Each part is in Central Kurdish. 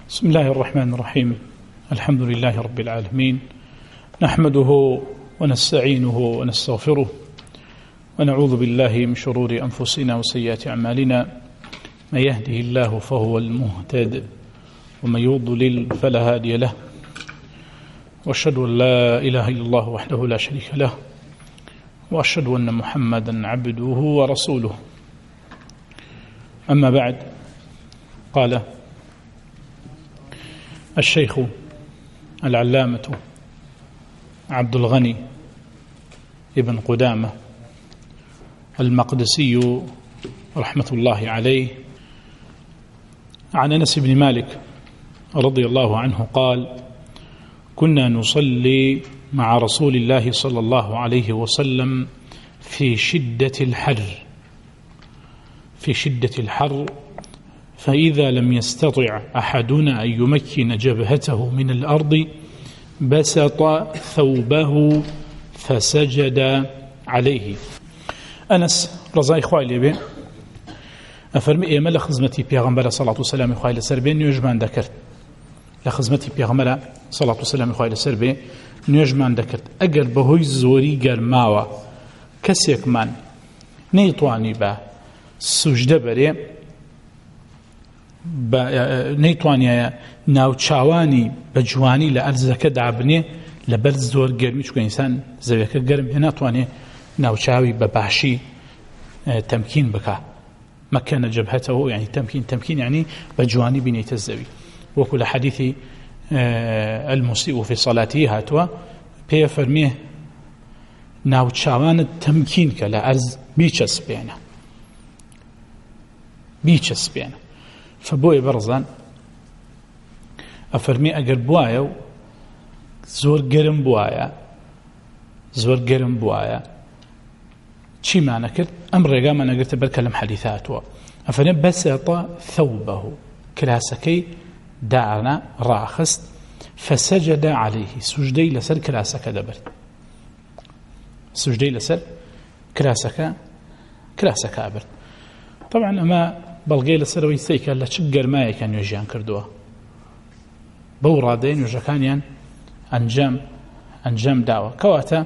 بسم الله الرحمن الرحيم. الحمد لله رب العالمين، نحمده ونستعينه ونستغفره ونعوذ بالله من شرور أنفسنا وسيئات أعمالنا، من يهده الله فهو المهتد ومن يضلل فلا هادي له، وأشهد أن لا إله إلا الله وحده لا شريك له، وأشهد أن محمدا عبده ورسوله. أما بعد، قال الشيخ العلامة عبد الغني ابن قدامة المقدسي رحمة الله عليه عن أنس بن مالك رضي الله عنه قال: كنا نصلي مع رسول الله صلى الله عليه وسلم في شدة الحر فإذا لم يستطع أحدنا أن يمكن جبهته من الأرض بسط ثوبه فسجد عليه. أنس رضي الله عنه أفرمي إيما لخزمتي بيغمبر صلى الله عليه وسلم خواه لسربين نيجمان ذكرت لخزمتي بيغمبر صلى الله عليه وسلم خواه لسربين نيجمان ذكرت أقر بهوي زوري قرماوة كسيك من نيطواني با سجد بري نەیتوانێ ناوچاوانی بە جوانی لە ئەرزەکە دابنێ لەبەر زۆر گەرمی، چونکە ئینسان زەویەکە گەرم هێ ناتوانێ ناوچاوی بە باشی تەمکین بکە. مەکەنە جەبهەتەوە یعنی تەمکین یعنی بە جوانی بینیتە زەوی، وەکو لە حەدیثی المسیء فی صلاته هاتووە پێ فەرمێ ناوچاوانت تەمکین کە لە ئەرز بیچەسپێنە. فبوي برزان أفرمي أجر بوايا زور جرم بوايا شي معنى كرت أمر رقام أنا قلت بالكلام حديثات أفرمي بسط ثوبه كلاسكي دعنا راخست فسجد عليه سجدي لسر كلاسك دبرت سجدي لسر كلاسك أبرت. طبعا أما بەڵگەی لەسەرەوەی سەیکە لە چ گەرمایەکە نوێژیان کردووە، بەو ڕادەیە نوێژەکانیان ئەنجام داوە. کەواتە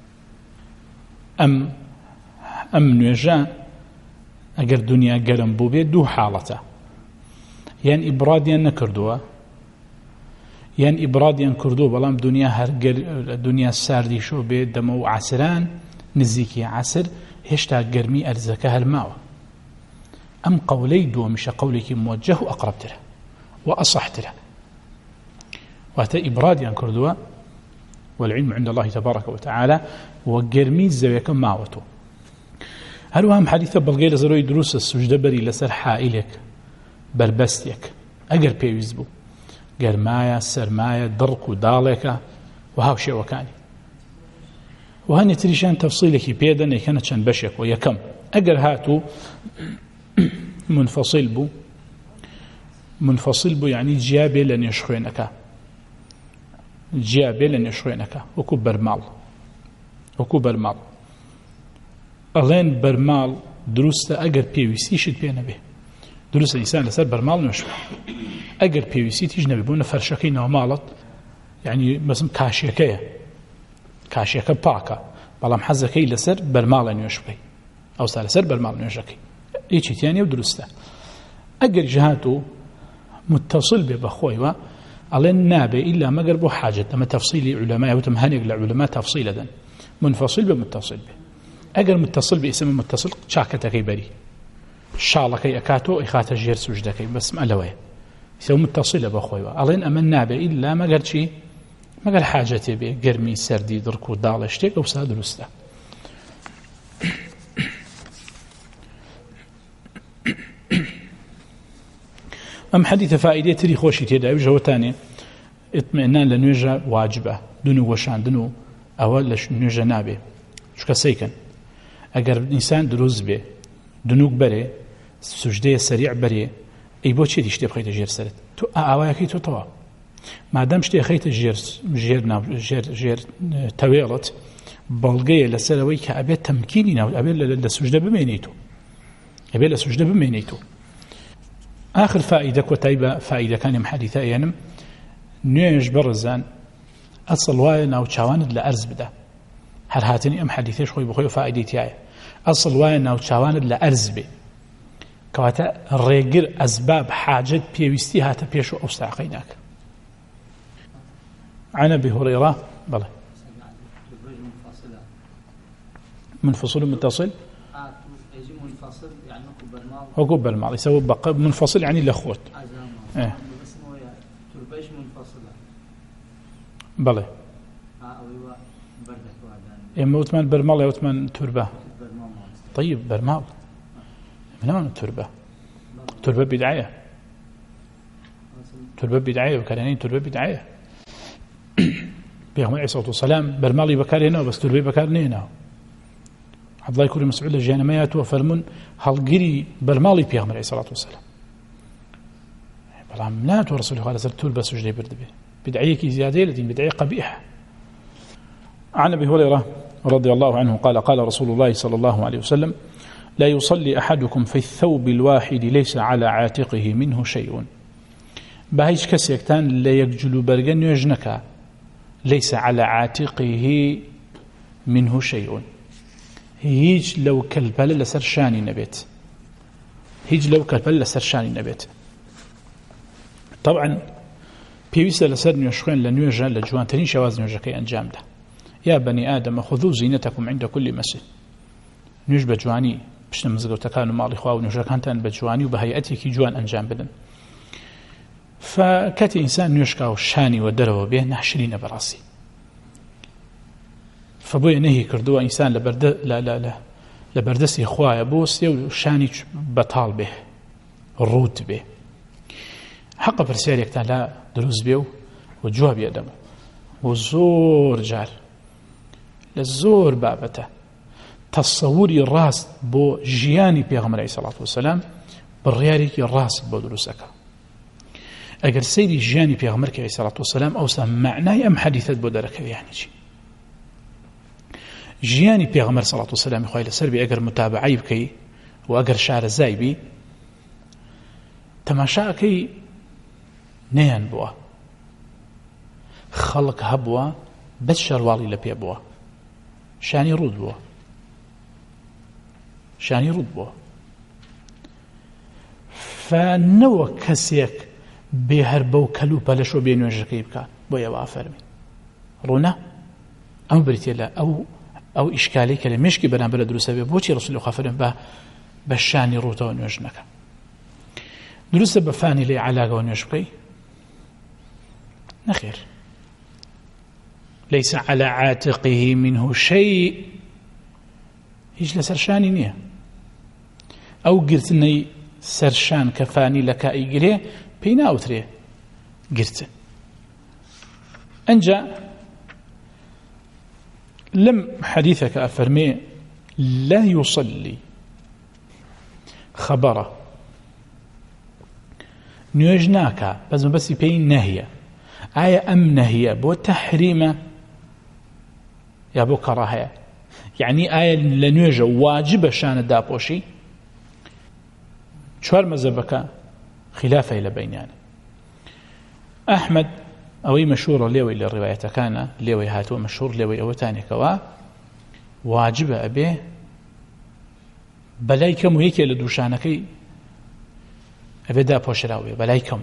ئەم نوێژە ئەگەر دنیا گەرم بوو بێت دوو حاڵەتە: یان ئیبرادیان نەکردووە یان ئیبرادیان کردووە بەڵام دنیا ساردی شۆ بێت دەمە و عەسران نزیکی عەسر هێشتا گەرمی ئەرزەکە هەلماوە. أم قولي دومش قولك موجه وأقربتره وأصحتره، وهذا إبراد ينكردوا والعلم عند الله تبارك وتعالى وقرمي الزوية معوته. هل وهم حديثة بلغير زروي دروس السجدة بري لسر حائلك بربستيك أقر بيوزبو قرمايا سرمايا درق ودالك وهاو شيء وكاني وهن يتريشان تفصيلك بيدا يكنا كان بشك ويكم أقر هاتو منفصل بو يعني جيابي لن يشخوينك وكو برمال أغين برمال دروسته أقر بيويسي شد بينا به دروس الإنسان لسر برمال نشوي أقر بيويسي تيج نبي بونا فرشكين ومالت يعني مثلا كاشيكا باكا بلام حزكي لسر برمال نشوي أو سر برمال نشوي إيشي تاني ودرسته. أجر جهاته متصل ببخوي وعلى النابي إلا ما قربوا حاجة لما تفصيل علماء وتمهنق لعلماء تفصيلا منفصل بمتصل به. أجر متصل باسم متصل شاكة غيبري شالك أكاتو إخات الجير سجدك بس ما لويه يسوي متصل بخوي على أما النابي إلا ما قال شيء ما قال حاجة به قرمي سردي دركو دالشتك أو سادرسته. أم حديث فائدة تري خوشي تيدا وجهه تاني اطمئنان لنوجه واجبة دنو وشان دنو أول لنوجه نابي شو كسيكن أجر إنسان دروز به دنوك بري سجدة سريع بري أي بوشي ديش تبغي تجير سرت تو أواياكي تو طوا ما دامش تخيت جير تويلت بلغية لسلوي كأبي تمكيني أبي لسجدة بمينيتو آخر فائدة كتيبة فائدة كان محادثة ينم نيج برزان أصل واين أو تشاواند لأرز بدا هر هاتني أم حديثيش خوي بخوي فائدتي هاي أصل واين أو تشاواند لأرز بي كواتا ريجر أسباب حاجة بيوستي هاتا بيشو أوستعقيناك عن أبي هريرة بلى منفصل متصل هو قبل الماضي يسوي بقى منفصل يعني الأخوات بلى إما وثمان برمال أو وثمان تربة طيب برمال من هون التربة تربة بدعية تربة بدعية وكانين تربة بدعية بيهم عليه الصلاة والسلام برمالي بكار هنا بس تربة بكار هنا عبد الله يكون مسؤول الجانميات وفرمون هالجري برمالي بيهم عليه الصلاة والسلام بلام لا تورسله على سر تربة سجدي بردبه بدعية كي زيادة لكن بدعية قبيحة. عن أبي هريرة رضي الله عنه قال قال رسول الله صلى الله عليه وسلم لا يصلي أحدكم في الثوب الواحد ليس على عاتقه منه شيء بهيش كسيكتان لا يجل برغن يجنك ليس على عاتقه منه شيء هيج لو كالبال لسرشاني نبيت هيج لو كالبال لسرشاني نبيت. طبعا بيويس لسر نيوشخين لنيوجا لجوانتني شواز نيوجكي أنجام ده يا بني آدم خذوا زينتكم عند كل مسجد نيوج بجواني بشنا مزقو تكانوا مالي خواه ونيوجكانتان بجواني وبهيئتك جوان أنجام بدن فكاتي إنسان نيوشكاو شاني ودروا به نحشرين براسي فبوي نهي كردوا إنسان لبردسي خواه بوسي وشاني بطال به الرود به حق برسالي يكتان لا دروز بيو وجواب يدمو وزور جار للزور بابته تصوري الراس بو جياني بيغمر عليه الصلاة والسلام بالرياريك الراس بو دروسك اگر سيدي جياني بيغمر عليه الصلاة والسلام او سمعناي ام حديثات بو درك يعني شي جياني بيغمر صلاة والسلام يخوي لسربي اگر متابعي بكي واگر شعر زايبي تماشاكي نيان بوا خلق هبوا بس شروالي لبي بوا شاني رود بوا شاني رود بوا فنو كسيك بهربو كلو بلشو بين وجهك بكا بويا وافرمي رونا ام بريتيلا او اشكالي كلمشكي بنا بلا دروس بوتي رسول الله خفرم با بشاني روتا ونوجنك دروس بفاني لي علاقه ونوجبي نخير ليس على عاتقه منه شيء هيج لسرشاني نيه او قرتني سرشان كفاني لك ايقري بينا اوتري قرت انجا لم حديثك افرمي لا يصلي خبره نيوجناك بس بين نهيه آية أم نهيه بو تحريمه يا بو كراهية يعني آية لنيوجه واجب شان دابوشي شوار مذهبك خلافه إلى بينيان أحمد أوي مشهور ليوي للرواية كان ليوي هاتو مشهور ليوي أو تاني كوا واجب أبيه بلايكم ويكي لدوشانكي أبي دابوش راوي بلايكم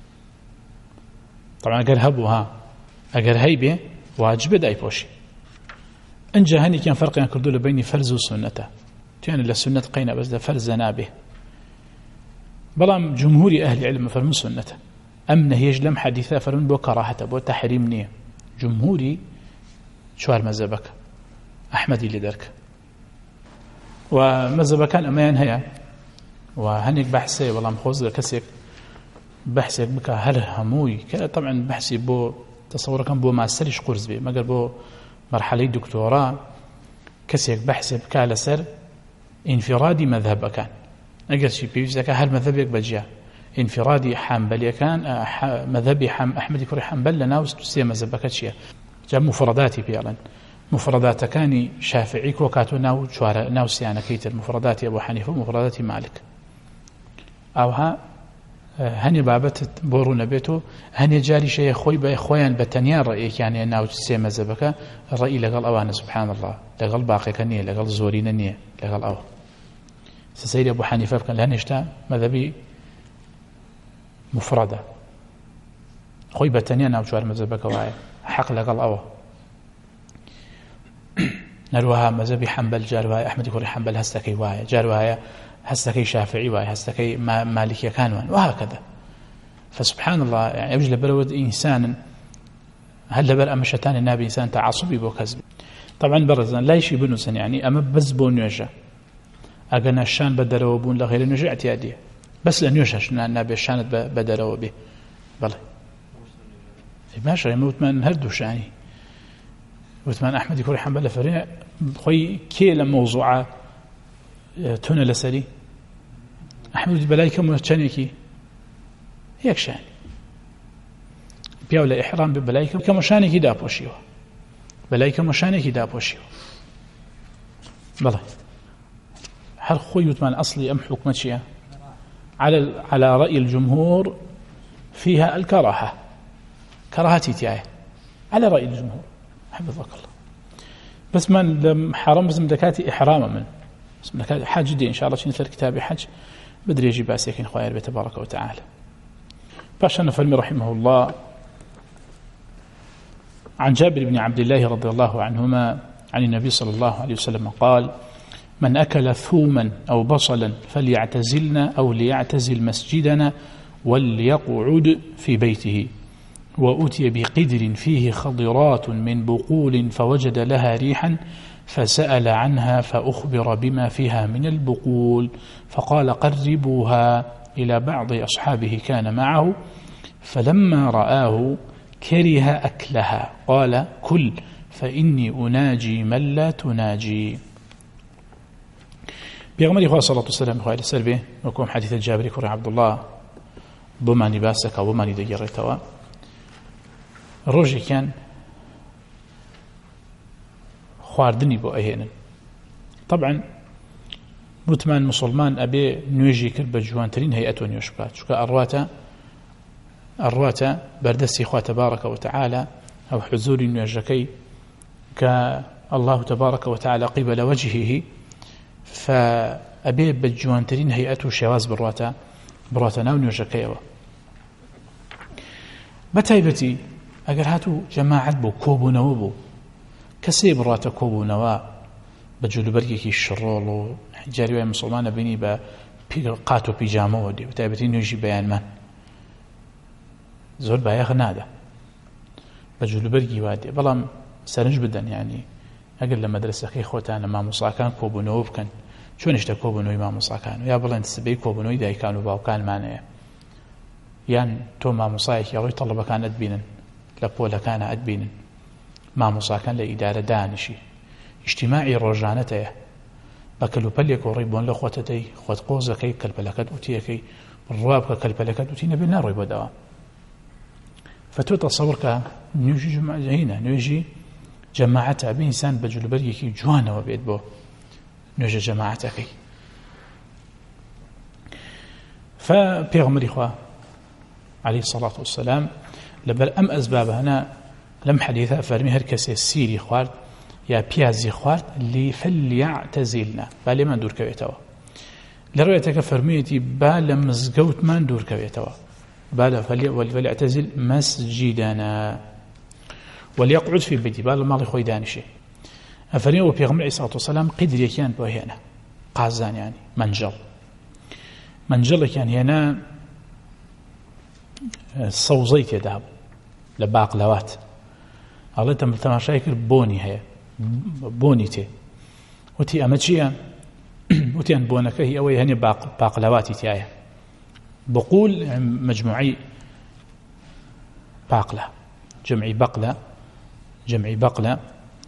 طبعا أقر هبوها أقر هيبه واجب داي بوشي انجا هني كان فرق ينكردوا بين فرز وسنته يعني للسنة قينا بس ده فرز نابه بلام جمهور أهل العلم فرموا سنته أم نهيج لم حديثة فرموا بو كراهته بو تحريم نيه جمهوري شوار مذهبك أحمدي لدرك ومذهبك كان أمان هيا وهنيك بحثي والله مخوز كسيك بحثي بك هل هموي طبعا بحثي بو تصور كان بو ماسترش قرز بي مقر بو مرحلة دكتوراه كسيك بحثي بك على سر انفرادي مذهب كان أقل شيء بيجزك هل مذهبك بجيا انفرادي حنبلي كان مذهبي أحمد كوري حنبل لنا وستسي مذهبك شيء جاء مفرداتي بيالا مفردات كاني شافعي كوكاتو ناو شوارع ناو سيانا كيتر مفرداتي أبو حنيفة ومفرداتي مالك أوها هەنێ بابەتت بۆ ڕوو نەبێتەوە هەنێ جاریشەیە خۆی بە خۆیان بە تەنیا ڕێیەکیانە ناو سێ مەزەبەکە ڕێی لەگەڵ ئەوانە سبحان الله لەگەڵ باقیەکە نییە لەگەڵ زۆرینە نییە لەگەڵ ئەوە سەیری ئەبوو حەنیفە بکەن لە هێشتا مەذهبی مفرەدە خۆی بە تەنیا ناو چوار مەزەبەکە وایە حەق لەگەڵ ئەوە نەروەها مەذهبی حەنبەل جاروایە ئەحمەدی کوڕی حەنبەل هەستەکەی وایە جاروایە هەستەکەی شافعی وایە هەستەکەی مالکیەکانوان وهكذا فسبحان الله يعني أوجه لبرود إنسان هل لبر أما شتان النبي إنسان تعصبي بو كذب طبعا برزان لا يشي بنوسن يعني أما بس بو نيوجه أجنا الشان بدروا بون لغير نيوجه اعتيادية بس لنيوجه شنا النبي الشان بدروا به بلى ماشي يموت من هردوش يعني وثمان أحمد يكون حنبل فريع خوي كيل موضوعة تونه لسري أحمد بلايك مشانيكي هيك شان بياولا إحرام ببلايك كمشانيكي دابوشيو بلايك مشانيكي دابوشيو بلى هل خوي وثمان أصلي أم حكمة شيئا على رأي الجمهور فيها الكراهة كراهتي تياي على رأي الجمهور حفظك الله بس من حرام بس مدكاتي إحرام من بس مدكاتي حاج دي إن شاء الله شنثر كتابي حج بدري يجي باسيكين خويا ربي تبارك وتعالى باشا نفرمي رحمه الله عن جابر بن عبد الله رضي الله عنهما عن النبي صلى الله عليه وسلم قال من أكل ثوما أو بصلا فليعتزلنا أو ليعتزل مسجدنا وليقعد في بيته وأتي بقدر فيه خضرات من بقول فوجد لها ريحا فسأل عنها فأخبر بما فيها من البقول فقال قربوها إلى بعض أصحابه كان معه فلما رآه كره أكلها قال كل فإني أناجي من لا تناجي بيغمر إخوة صلى الله عليه وسلم إخوة السلبي وكم حديث الجابري كوري عبد الله بماني باسك أو بماني دقيرتوا ڕۆژێکیان خواردنی بۆ ئەهێنن طبعا وتمان مسلمان ئەبێ نوێژی کرد بە جوانترین هەیئەت و نوێژ بکات چونکە ئەڕواتە بەردەستی خوا تبارك وتعالى ئەو حزوری نوێژەکەی کە الله تبارك وتعالى قبل وجهه فأبێ بە جوانترین هەیئەت و شێواز بڕواتە ناو نوێژەکەیەوە بەتایبەتی ئەگەر هاتوو جەماعەت بۆ کۆبوونەوە بوو کەسێ بڕاتە کۆبوونەوە بە جلوبەرگێکی شڕۆڵ و جاریوای مسلمانە بینی بە قات و پیجامەوە دێ بەتایبەتی نوێژی بەیانمان زۆر بایەخ نادە بە جلوبەرگی وا دێ بەڵام سەرنج بدەن یعنی ئەگەر لە مەدرسەکەی خۆتانە مامۆساکان کۆبوونەوە بکەن چۆنیشتە کۆبوونەوەی مامۆساکان یا بڵێن سبەی کۆبوونەوەی دایکان و باوکانمانەیە یان تۆ مامۆسایەکی ڕۆی تەڵەبەکانت بینن لە پۆلەکانە ئەتبینن مامۆساکان لە ئیدارە دانیشی ئیجتیماعی ڕۆژانەتەیە بە کەلوپەلێک و ڕێی بۆن لە خۆتەدەی خۆت قۆزەکەی کەلپەلەکەت وتیەکەی ڕوا بکە کەلپەلەکەت وتی نەبێ ناڕۆی بۆ دەوام فتۆ تەسەوڕ کە نوێژی جماعەتە نوێژی جەماعەتە ئەبێ ئینسان بە جلوبەرگێکی جوانەوە بێت بۆ نوێژە جەماعەتەکەی فپێغەمبەری خوا عليه الصلاة والسلام لبر أم أسباب هنا لم حديثة فرمي هركسي سيري خوارد يا بيازي خوارد فليعتزلنا بالي من دور كويتوا لرؤيتك فرميتي بالا مزقوت من دور كويتوا بالا فليعتزل مسجدنا وليقعد في بيتي بالا مالي خوي دانشي أفرمي وبيغمر عليه الصلاة والسلام قدر يكيان بوهينا قازان يعني منجل كان هنا سەوزەی تێدا لە باقلەوات ئەڵێ تەماشای کرد بۆنی هەیە بۆنی تێ وتی ئەمە چییە وتیان بۆنەکە هی ئەوەی هەنێ باقلەواتی تایە بقول مجموعی باقلە جمعی بەقلە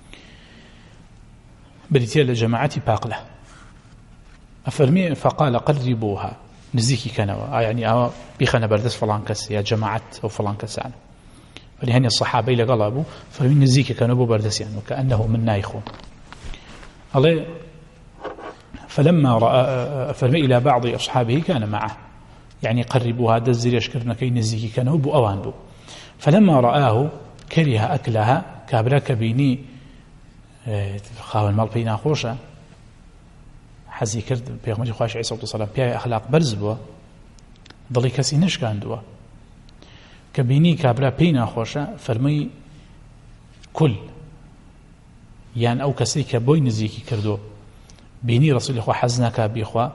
بریتە لە جەماعەتی باقلە ئەفەرمی فقال قربوها نزيكي كانوا يعني أو بيخنا بردس فلان كس يا جماعة أو فلان كس يعني فلهني الصحابة إلى قلبوا فمن نزيكي كانوا بو بردس يعني وكأنه من نايخون الله فلما رأى فرمي إلى بعض أصحابه كان معه يعني قربوها دزريش كرنكي نزيكي كانوا بو أوان بو فلما رآه كره أكلها كابرا كبيني خاون مال بينا خوشة حزي كرد بيغمري خواش عيسى عليه السلام بيها أخلاق برز بوا ضلي كسي نشكان دوا كبيني كابرا بينا خوشة فرمي كل يعني أو كسي كبوي نزيكي كردو بيني رسول الله حزنك بيخوا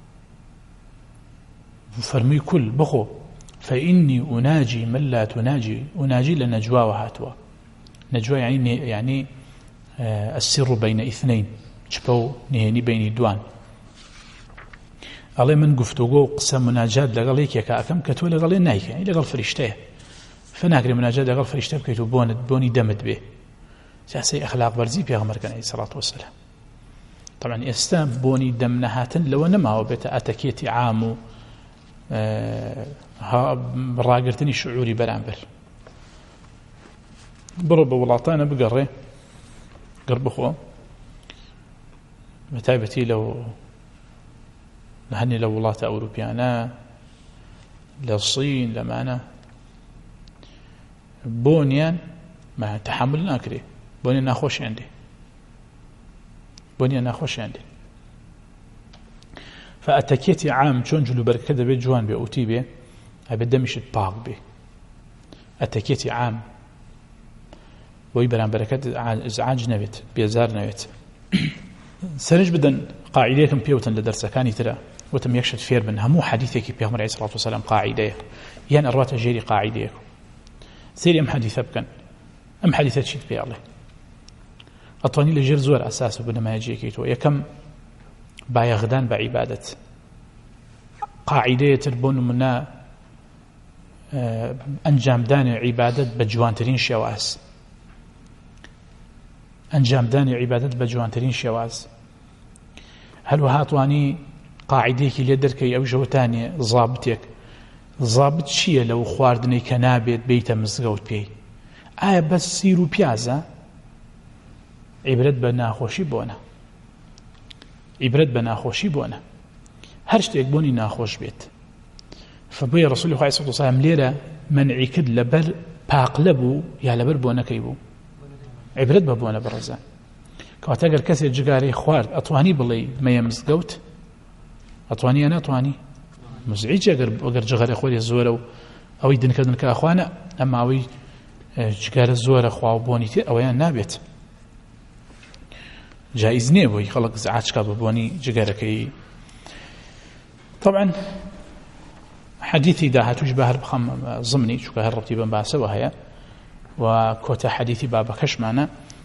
فرمي كل بخو فإني أناجي من لا تناجي أناجي لنجوى وهاتوا نجوى يعني السر بين اثنين شبو نهني بين دوان الله من قفتوغو قسم مناجات لغاليك يكاكم كتو لغالي نايك يعني لغال فريشته فناكري مناجات لغال فريشته بكيتو بوني دمت به سياسي أخلاق برزي بيغمر كان عليه الصلاة والسلام طبعا استام بوني دمنهاتن لو نما هو بيت أتكيتي عامو راقرتني شعوري برامبر برب ولاطانا بقري قرب أخوة متابتي لو نهني لو ولاة أوروبيانا للصين لمانا بونيان ما تحمل ناكري بونيان ناخوش عندي بونيان ناخوش عندي فأتكيتي عام چون جلو بركة بي جوان بي أوتي بي أبدا مشت باق بي أتكيتي عام بوي بران بركة إزعاج نبت بيزار نبت سرج بدن قاعديكم بيوتن لدرسة كاني ترى وتم يكشد فير من همو حديثك بيغمر عليه الصلاة والسلام قاعدية يعني أروات جيري قاعديكم سيري أم حديثة بكن أم حديثة شيد بي الله أطواني لجير زور أساسه بنما يجيكيتو يكم بايغدان بعبادة قاعدة تربون منا أنجام دان عبادة بجوانترين شواز أنجام دان عبادة بجوانترين شواز هل وهاتواني قاعديك اللي يدركي أو جوتاني ضابطك ضابط شيء لو خواردني كنابت بيت مزغوت بي بس سيرو بيازا عبرت بناخوشي بونا عبرت بناخوشي بونا هر شتێک بۆنی ناخۆش بێت فبووی ڕسوولی خوای صلی الله علیه و سلم لێرە منعی کرد لەبەر پاقلە بوو یا لەبەر بۆنەکەی بوو عبرت بە بۆنە بەڕێزان کەواتە ئەگەر کەسێک جگارەی خوارد ئەتوانی بڵێ مەیە مزگەوت ئەتوانی یا ناتوانی مزعیج ئەگەر جگارەی خۆری زۆرە و ئەوەی دنکردن کە ئەخوانە ئەمما ئەوەی جگارە زۆرە خوا و بۆنی تێ ئەوەیان نابێت جائز نییە بۆی خەڵک زعاج کا بە بۆنی جگارەکەی طبعا حديثي داهتوش بهر بخم ضمني شو كهر ربطي بن باسه وهي وكوتا حديثي بابا كشمانا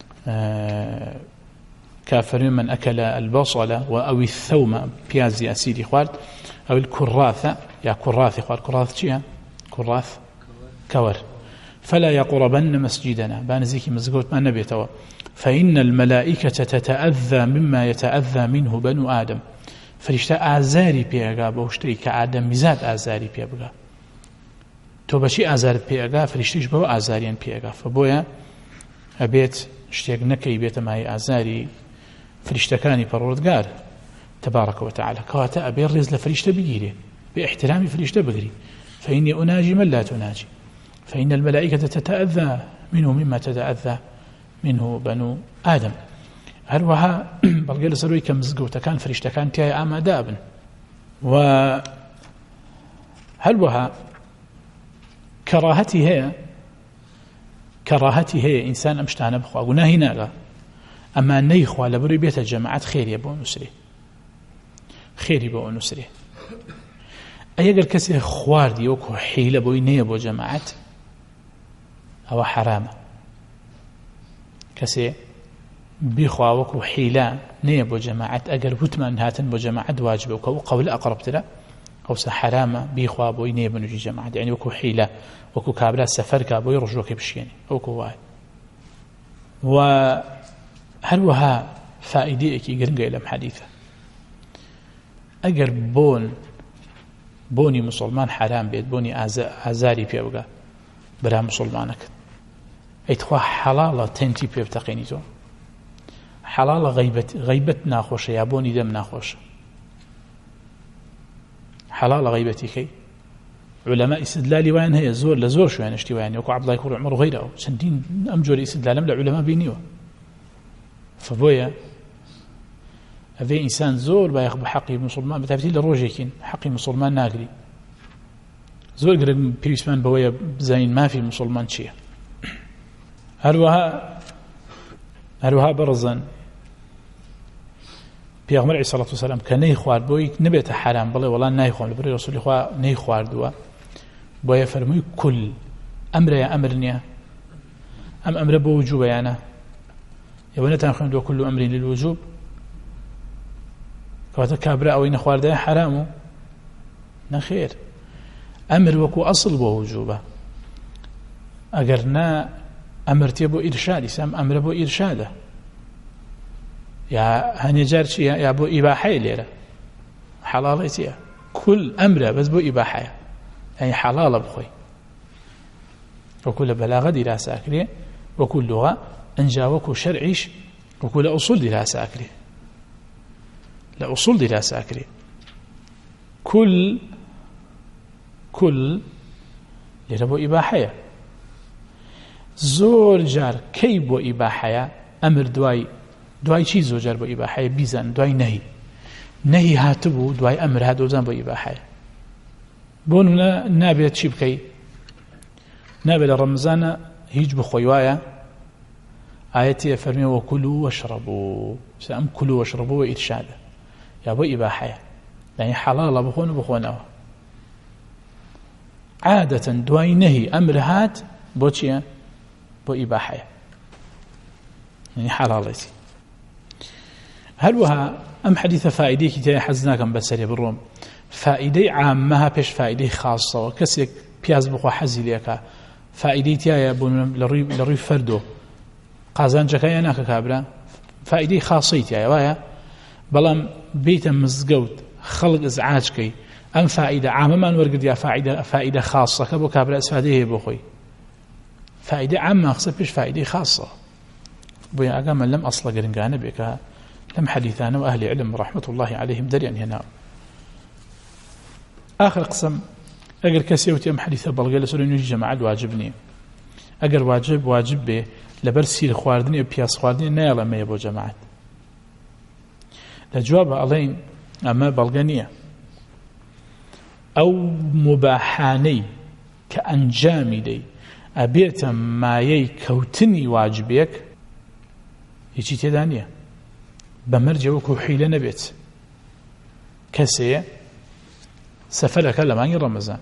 كافر من أكل البصل أو الثوم بيازي أسيدي خوارد أو الكراثة يا كراثي خوارد كراث شيئا كراث كور فلا يقربن مسجدنا بانزيكي مزقوت ما نبيتوا فإن الملائكة تتأذى مما يتأذى منه بنو آدم فریشتە ئازاری پێگا بەو شتەی کە ئادەمیزاد ئازاری پێ بگا تۆ بەچی ئازارت پێگا فریشتیش بەوە ئازاریان پێگا فبۆیە ئەبێت شتێک نەکەی بێتە مای ئازاری فریشتەکانی پەروەردگار تبارك وتعالى کەواتە ئەبێ ڕێز لە فریشتە بگیرێ بە احترامی فریشتە بگری فإني أناجي من لا تناجي فإن الملائكة تتأذى منه مما تتأذى منه بنو آدم هروها بلغي لسروي كمزقوتكان فريشتكان تياي آمادابن هروها كراهتي هي إنسان أمشتانا بخوا وناهي ناغا أما نيخوا لبري بيت الجماعات خير يبو نسري خير يبو نسري أيقر كسي خوار ديوكو حيلة بوي نيبو جماعات أو حرام كسي بيخوا وكو حيلة نيبو جماعات أقر بوتمان هاتن بو جماعات واجب وكو قول أقرب تلا أو سحرام بيخوا بوي نيبو نجي جماعات يعني وكو حيلة وكو كابلا سفر كابو يرجوك بشيني وكو واحد وهلوها فائدة كي قرنقا إلى حديثة أقر بوني مسلمان حرام بيت بوني أزاري بيوغا برا مسلمانك ايتخوا حلالة تنتي بيبتقينيتو حلال غيبت ناخوش يا بوني دم ناخوش حلال غيبتي كي علماء استدلال وين هي زور لزور شو يعني اشتوى يعني وقع عبد الله يكون عمر وغيره سندين أمجور استدلال لا علماء بينيوه فبويا هذا إنسان زور بياخذ حقي مسلمان بتعرفين لروجيكين حقي مسلمان ناقري زور قرب بيسمان بويا زين ما في مسلمان شيء هروها برزن پیغمبر علیه الصلاة والسلام که نی خوارد بوی نبیت حرام بله ولی نی خوارد بری رسول خدا نی خوارد و بوی فرموی کل امر یا امر نیا امر بوجوب یعنی یعنی تنخون دو كل امر للوجوب كواتا كابرا او این خوارد حرامو نخیر امر وكو اصل بوجوبه اگر نه امرتي بو ارشاد سام امر بو ارشاده يا هنجرش يا ابو اباحه ليره حلالتي كل امره بس بو اباحه يعني حلال بخوي وكل بلاغه الى ساكري وكل لغه انجا وكو شرعيش وكل اصول الى ساكري لا اصول الى ساكري كل لربو اباحه زور جار كي بو اباحه امر دوای چی زوجر با اباحه بیزن دوای نهی هاتبو دوای امر هاتو زن با اباحه بونونا نابێت چی بکەی نابێت لە ڕەمزانە هیچ بخۆی وایە ئاەتی فەرمێ وەکولوا واشربوا ئەم کولوا واشربوا ئیرشادە یا بۆ ئیباحەیە یعنی حەڵاڵە بخۆن و بخۆنەوە عادەتەن دوای نەهی ئەمر هات بۆ چییە بۆ ئیباحەیە یعنی حەڵاڵێتی هەروەها ئەم حەدیثە فائدەیەکی تێیە حەز ناکەم بەسەرێ بڕۆم فائدەی عامەها پێش فائدەی خاصەوە کەسێک پیاز بخوا حەزی لێکە فائدەی تایە بۆ لە ڕووی فەردۆ قازانجەکەیە ناکە کابرا فائدەی خاصەی تایە وایە بەڵام بیتە مزگەوت خەڵک ئزعاجکەی ئەم فائدە عامەمان وەرگرت یا فائدە خاصەکە بۆ کابرا ئەسفادەی هەیە بۆ خۆی فائدەی عامە قسە پێش فائدەی خاصە بۆیە ئاگامە لەم ئەسڵە گرنگانە بێکە لەم حەدیثانە و ئەهلی علم ڕەحمەت الله عەلەیهم دەریان هێناوە آخر قسم اگر کسی وتی ام حدیث بلغه لسر نوجی جماعت واجب نیه اگر واجب به لبر سیر خواردنی و پیاس خواردنی نیاله میه بو جماعت لجواب علین اما بلغه نیه او مباحانی که انجامی دی ابیت مایه کوتنی واجبیک هیچی تیدانیه بمرجه وکو حیله نبیت کسیه سفرك لماني رمضان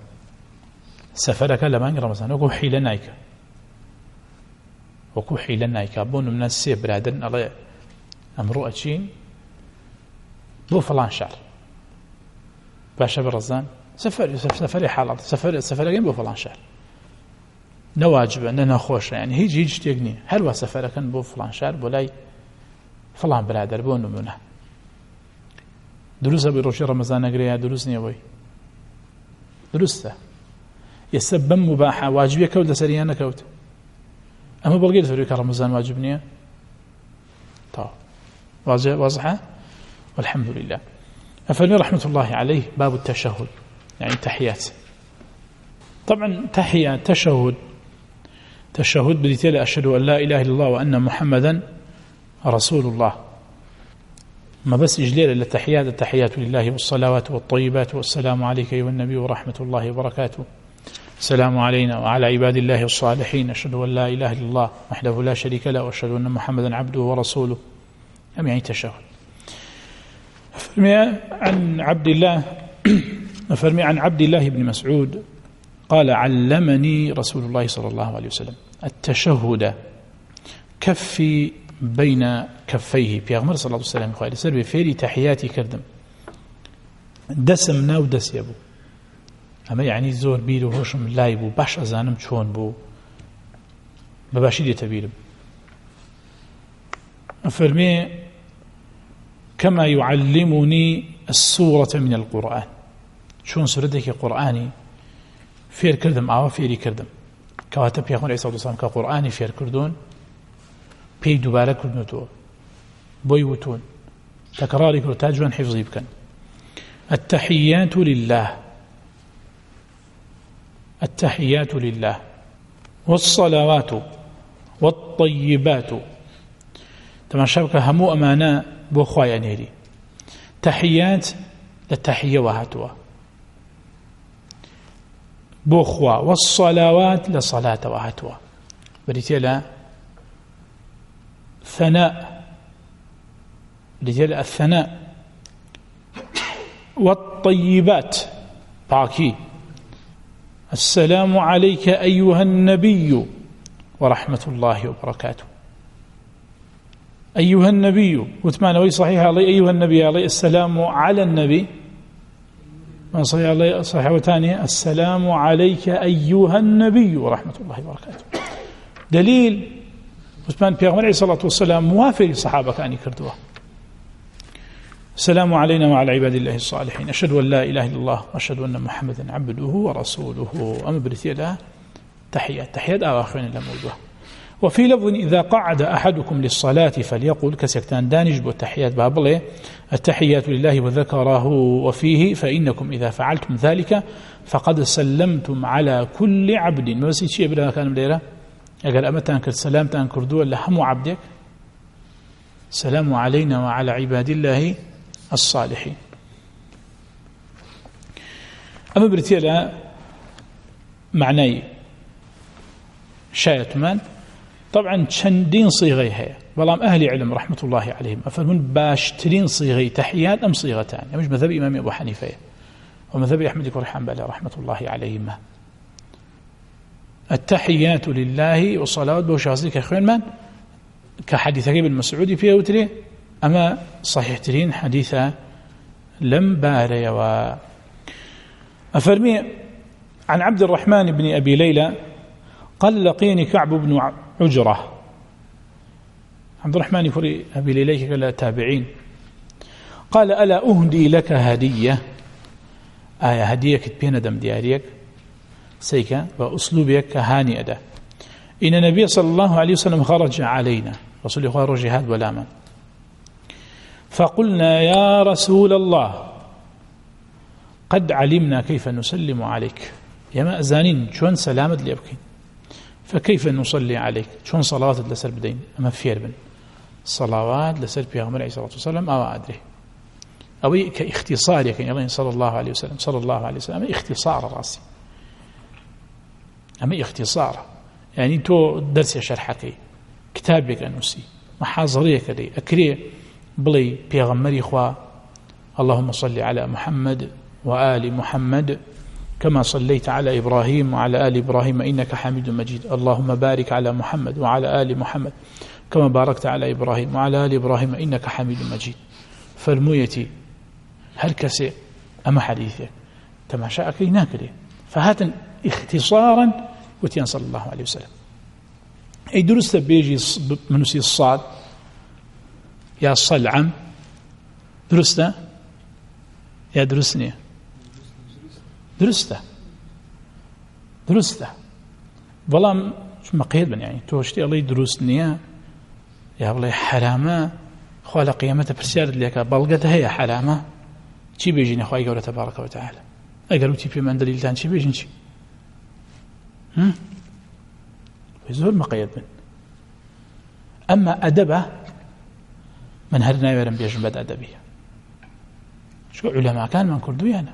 وكو حيلة نايكا بون من السيب برادن الله أمرو أتشين بو فلان شهر باشا برزان سفري حالات سفري بو فلان شهر نواجب أننا خوش يعني هيج تيجني هل سفرك بو فلان شهر بولاي فلان برادر بون منه دروس بروشي رمضان أقريها دروس نيوي درسته يسبب مباحة واجبية كود لسريانا كود أما بلقيت فريق رمضان واجبني طيب واضحة والحمد لله أفلني رحمة الله عليه باب التشهد يعني تحيات طبعا تحية تشهد بديتيل أشهد أن لا إله إلا الله وأن محمدا رسول الله ما بس إجلال إلا التحيات لله والصلوات والطيبات والسلام عليك أيها النبي ورحمة الله وبركاته السلام علينا وعلى عباد الله الصالحين أشهد أن لا إله إلا الله وحده لا شريك له وأشهد أن محمدا عبده ورسوله أم يعني تشهد أفرمي عن عبد الله بن مسعود قال علمني رسول الله صلى الله عليه وسلم التشهد كفي بين كفيه پیغمبر صلی الله علیه و سلم خو سر به فعلی تحیاتی کردم دسم ناو دس یبو اما یعنی زور بیر و هوشم لایبو باش ازانم چون بو بباشی تبیرم فرمی كما يعلمني السورة من القرآن شون سورتك قرآني فير كردم او فيري كردم كواتب پیغمبر علیه الصلاه والسلام كقرآني فير كردون پی دوباره کردن تو بوی وتون تکراری کرد تاجوان حفظی بکن التحیات لله التحيات لله والصلوات والطيبات تمام شبكة همو أمانة بوخوايا نيري تحيات للتحية وهاتوا بوخوا والصلوات لصلاة وهاتوا بريتيلا ثناء بريتيلا الثناء والطيبات باكي السلام عليك أيها النبي ورحمة الله وبركاته أيها النبي وثمانوي صحيح علي أيها النبي عليه السلام على النبي من صحيح عليه صحيح وثانية السلام عليك أيها النبي ورحمة الله وبركاته دليل وثمان بيغمر عليه الصلاة والسلام موافق الصحابة كان يكردوه السلام علينا وعلى عباد الله الصالحين أشهد أن لا إله إلا الله وأشهد أن محمدا عبده ورسوله أما بريتيلا تحيات آخرين لموضوع وفي لفظ إذا قعد أحدكم للصلاة فليقول كسكتان دانج بالتحيات بابله التحيات لله وذكره وفيه فإنكم إذا فعلتم ذلك فقد سلمتم على كل عبد ما بس شيء بلا كان مديره قال أمتان كالسلام تنكردوا لهم عبدك السلام علينا وعلى عباد الله الصالحين أما بريتيلا معناي شايتمان طبعا شندين صيغي هي بلام أهل علم رحمة الله عليهم أفرمون باشترين صيغي تحيات أم صيغتان مش مذهب إمام أبو حنيفة ومذهب أحمد بن حنبل رحمة الله عليهم التحيات لله والصلوات بوشاسي كأخوين من كحديث ابن مسعود فيه وتري أما صحيح ترين حديثة لم باري أفرمي عن عبد الرحمن بن أبي ليلى قال لقيني كعب بن عجرة عبد الرحمن فري أبي ليلى قال تابعين قال ألا أهدي لك هدية هدية كتبين دم دياريك سيكا وأسلوبك كهاني أدا إن النبي صلى الله عليه وسلم خرج علينا رسول الله خرج جهاد ولا من فقلنا يا رسول الله قد علمنا كيف نسلم عليك يا ما أزانين شون سلامت ليبكين فكيف نصلي عليك شون صلوات لسر بدين أما فير بن صلوات لسر بيغمر عليه الصلاة والسلام أو أدري أو كاختصار يكين صلى الله عليه وسلم صلى الله عليه وسلم اختصار راسي أما اختصار يعني تو درس شرحكي كتابك أنوسي محاضريك لي أكري بلي بيغمري خوا اللهم صل على محمد وآل محمد كما صليت على إبراهيم وعلى آل إبراهيم إنك حميد مجيد اللهم بارك على محمد وعلى آل محمد كما باركت على إبراهيم وعلى آل إبراهيم إنك حميد مجيد فرمويتي هركسي أما حديثك تماشاك ناكري فهذا اختصارا وتيان صلى الله عليه وسلم أي درست بيجي منسي الصاد يا صلعم درست يا درسني درسته والله مقيد من يعني توشتي الله درسني يا الله حرامه خال قيامته برسالة لك بلغتها هي حرامه شي بيجيني خواهي قوله تبارك وتعالى أقلوا تي في من دليل تان شي بيجين شي ويزول مقيد من أما أدبه من هرنا يورم بيجن بد أدبية شو علماء كان من كردو يعني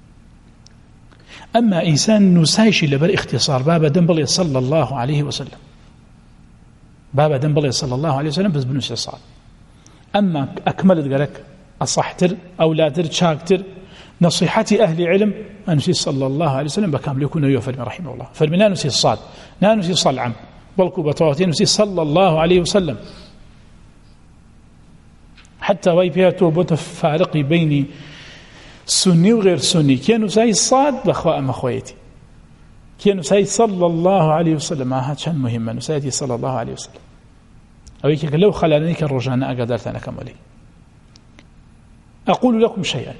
أما إنسان نسايش لبر اختصار بابا دنبلي صلى الله عليه وسلم بابا دنبلي صلى الله عليه وسلم بس بنسي الصعب أما أكملت قالك أصحتر أو لا تر شاكتر نصيحتي أهل علم أنسي صلى الله عليه وسلم بكامل يكون يوفر رحمه الله فرمنا نسي الصاد لا نسي صلعم بلكو بطواتين نسي صلى الله عليه وسلم حتى ويبيا توبة فارقي بين سني وغير سني كانوا ساي الصاد بأخوة أم أخويتي كانوا ساي صلى الله عليه وسلم هذا شان مهم نسايتي صلى الله عليه وسلم أو يكيك لو خلاني كالرجاء أقدرت أنا كمالي أقول لكم شيئا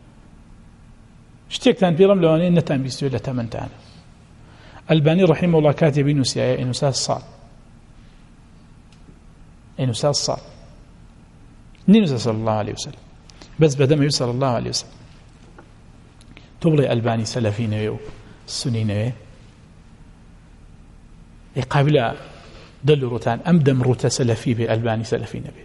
اشتكتان في رمل وانين نتان بيستوى لتمنتان الباني رحمه الله كاتبين نسيا إنو ساس صاد إنو ساس صاد نينو صلى الله عليه وسلم بس بدم صلى الله عليه وسلم تبلي الباني سلفين ويو السنين قابلة دل روتان أم دم روتا سلفي بالباني سلفي نبي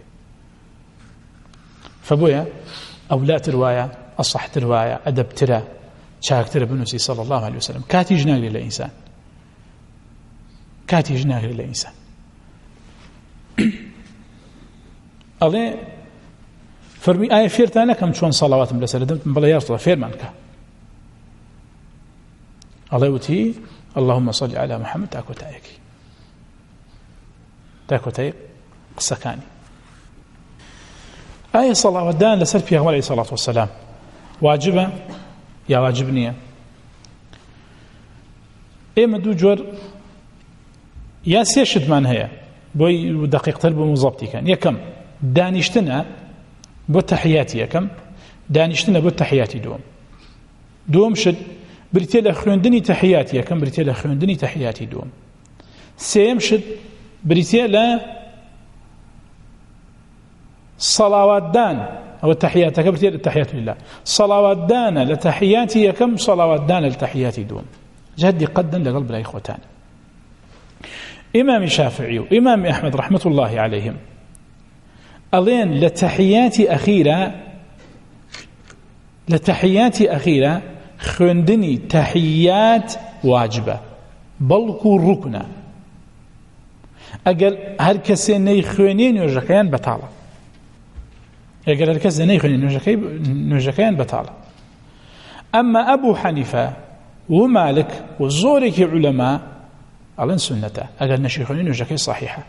فبويا أولات رواية أصح رواية أدب ترى شاك ترى بنوسي صلى الله عليه وسلم كاتي جناغ للإنسان كاتي جناغ للإنسان الله فرمي آية فيرتانا كم شون صلوات ملسلة بلا يرطى فيرمانك الله يوتي اللهم صل على محمد تاكو تايك قسكاني آية صلاة ودان لسر فيها عليه الصلاة والسلام واجبة يا واجبنية إما دو جور يا سيشد من هي بوي دقيق تلب مضبطي كان يكم دانشتنا بتحياتي يكم دانشتنا بتحياتي دوم شد بريتيل أخوندني تحياتي يكم بريتيل أخوندني تحياتي دوم سيم شد بريتيل صلوات دان أو التحيات بريتيل التحيات لله صلوات دان لتحياتي يكم صلوات دان لتحياتي دوم جهدي قدا لقلب لا إخوتان إمام الشافعي وإمام أحمد رحمة الله عليهم ألين لتحيات أخيرة خندني تحيات واجبة بلكو ركنة أقل هر كسي نيخوينين يرجكيان بطالة أقل هر كسي نيخوينين يرجكيان بطالة أما أبو حنيفة ومالك وزورك علماء ألين سنته أقل نشيخوينين يرجكي صحيحة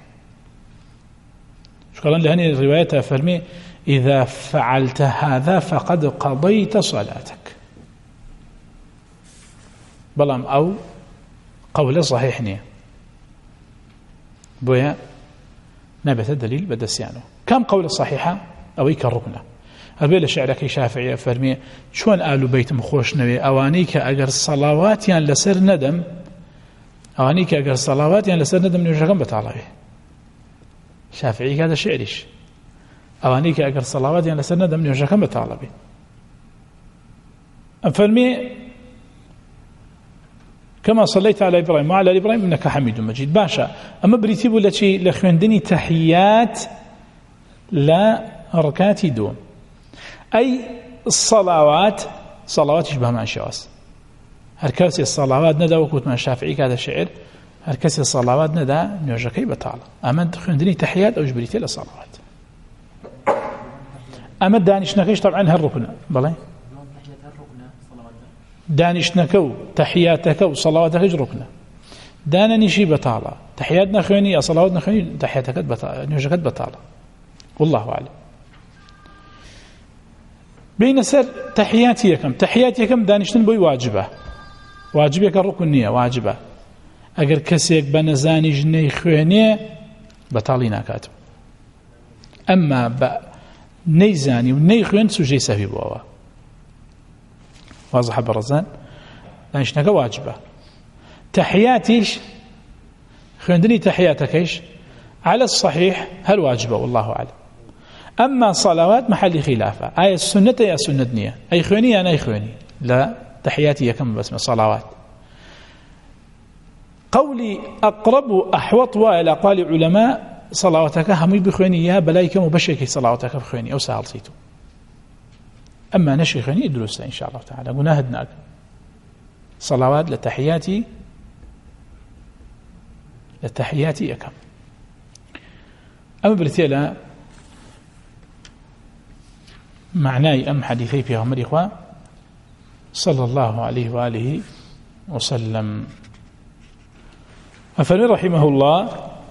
شكرا لهذه الرواية فرمي إذا فعلت هذا فقد قضيت صلاتك بلام أو قول صحيح نية بويا نبت الدليل بدسيانه كم قول صحيحة أو كالركنة أبيل شعرك شافعي فرمي شون آل بيت مخوش نوي أوانيك أجر صلوات يعني لسر ندم أوانيك أجر صلوات يعني لسر ندم نرجعكم بتعالى شافعي هذا شعريش أوانيك أجر صلوات يعني لسر ندم نرجعكم بتعالى فرمي كما صليت على إبراهيم وعلى إبراهيم إنك حميد مجيد باشا أما بريتيب التي لخوندني تحيات لا ركعات دوم أي الصلوات يشبه مع الشواس هركاسي الصلوات ندى وكوت مع الشافعي هذا الشعر هركاسي الصلوات ندى نرجكي بطالة أما خوندني تحيات أو جبريتي للصلوات أما دانش نكيش طبعا هالركنة بلاي دانشنكو تحياتك وصلواتك ركنة دانا نشي بطالة تحياتنا خيوني صلواتنا خيوني تحياتك نرجكت بطالة والله أعلم بين سر تحياتيكم دانشتن بوي واجبك الركنية واجبة أجر كسيك بنزاني جني خيوني بطالينا كاتب أما نيزاني وني خيون سجي سهي بوا واضح برزان دانشنك واجبة تحياتيش خيوندني تحياتك إيش على الصحيح هل واجبة والله أعلم أما صلوات محل خلافة أي السنة يا سنة أي خيوني أنا أي خيوني لا تحياتي كم بس من صلوات قولي أقرب أحوط وإلى قال علماء صلواتك همي بخيوني يا بلايك مبشرك صلواتك بخيوني أو سهلتيتو أما نشي خيوني دروسها إن شاء الله تعالى قلنا هدناك صلوات لتحياتي يكم أما برتيلا معناي أم حديثي في غمر إخوة صلى الله عليه وآله وسلم أفني رحمه الله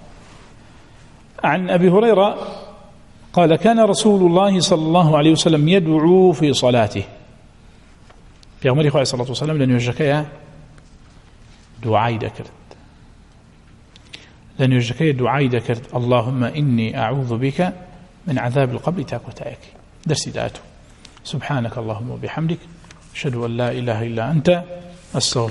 عن أبي هريرة قال كان رسول الله صلى الله عليه وسلم يدعو في صلاته في غمر إخوة صلى الله عليه وسلم لن يرجكي دعاي ذكرت لن يرجكي دعاي ذكرت اللهم إني أعوذ بك من عذاب القبر تاكو تاكي درسي داتو سبحانك اللهم وبحمدك أشهد أن لا إله إلا أنت أستغفرك